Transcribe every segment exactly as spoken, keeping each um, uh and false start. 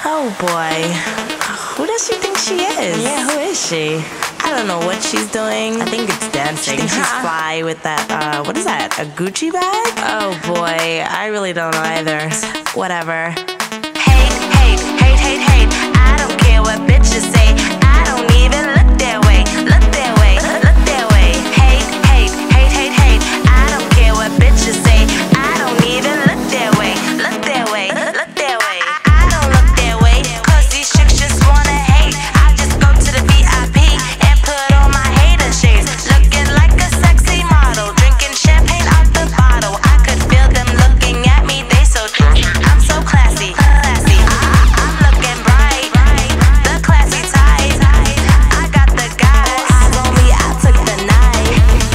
Oh boy. Who does she think she is? Yeah, who is she? I don't know what she's doing. I think it's dancing. She thinks she's fly with that, uh, what is that, a Gucci bag? Oh boy, I really don't know either. Whatever. Hate, hate, hate, hate, hate. I don't care what bitches say. I don't even look their way. Look their way. Look their way. Hate, hate, hate, hate, hate. I don't care what bitches say. I don't even look their way. Look their way. Look their way. I don't look their way. Cause these chicks just wanna hate. I just go to the V I P and put on my hater shades. Looking like a sexy model. Drinking champagne out the bottle. I could feel them looking at me. They so I'm so classy. Classy. I'm looking bright. The classy type. I got the guys. Eyes on me. I took the night.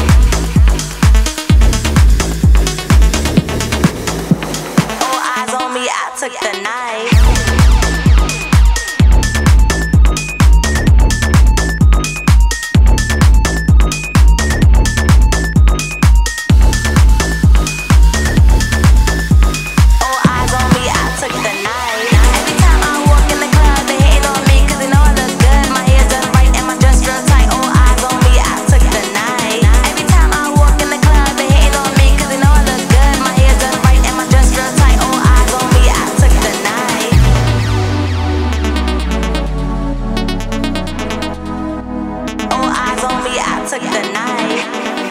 Oh, eyes on me. I took the night. Took the night.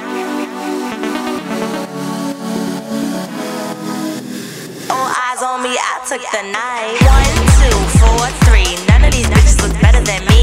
All eyes on me, I took the night. One, two, four, three. None of these bitches look better than me.